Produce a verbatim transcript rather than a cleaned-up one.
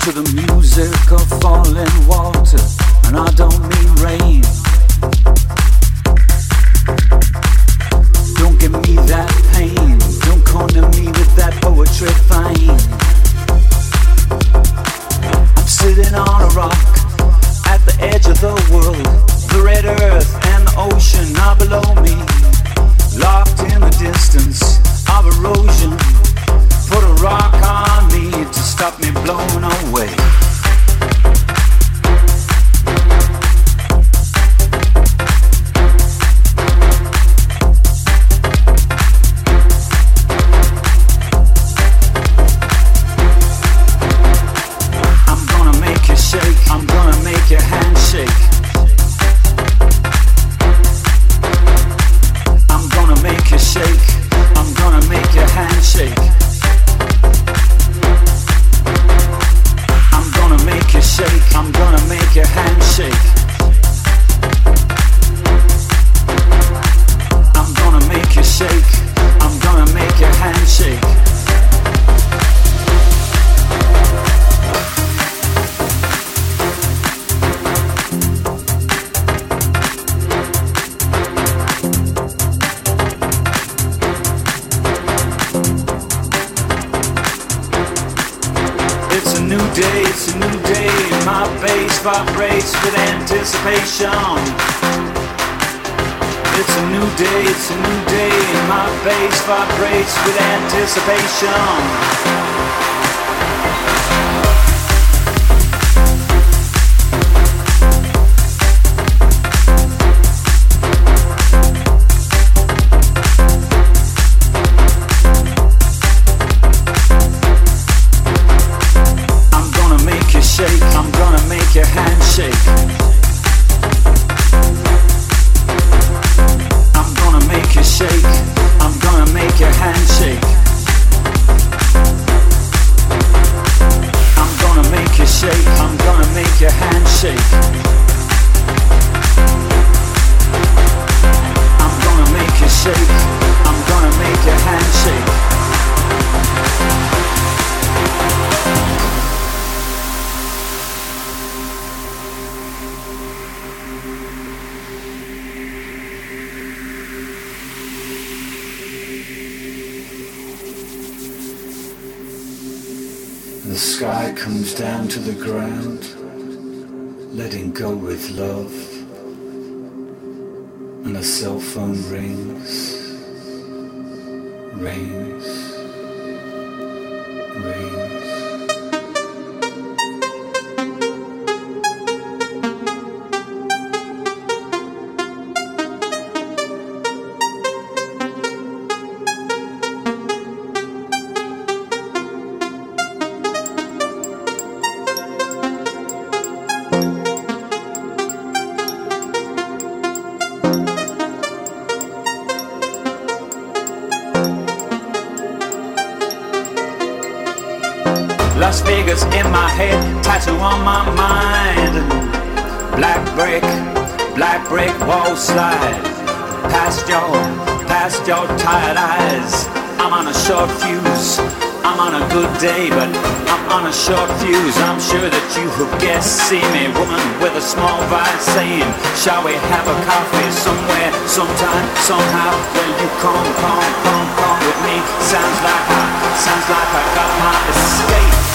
to the music of falling water, and I don't mean rain. Don't give me that pain, don't corner me with that poetry fine. I'm sitting on a rock at the edge of the world. The red earth and the ocean are below me, locked in the distance of erosion. Put a rock on me to stop me blown away. I'm gonna make you shake, I'm gonna make your hand shake. I'm gonna make you shake, I'm gonna make your hand shake. I'm gonna make you shake, I'm gonna make your hand shake. I'm gonna make you shake, I'm gonna make your hand shake. It's a new day, it's a new day. My bass vibrates with anticipation. It's a new day, it's a new day. My bass vibrates with anticipation. I'm gonna make your hand shake. I'm gonna make you shake, I'm gonna make your hand shake. I'm gonna make you shake, I'm gonna make your hand shake. I'm gonna make you shake, I'm gonna make your hand shake. The sky comes down to the ground, letting go with love, and a cell phone rings, rings, rings. Las Vegas in my head, tattoo on my mind. Black brick, black brick wall slide. Past your, past your tired eyes. I'm on a short fuse, I'm on a good day, but I'm on a short fuse. I'm sure that you have guessed, see me, woman with a small vice, saying, shall we have a coffee somewhere, sometime, somehow? Well, you come, come, come, come with me. Sounds like I, sounds like I got my escape.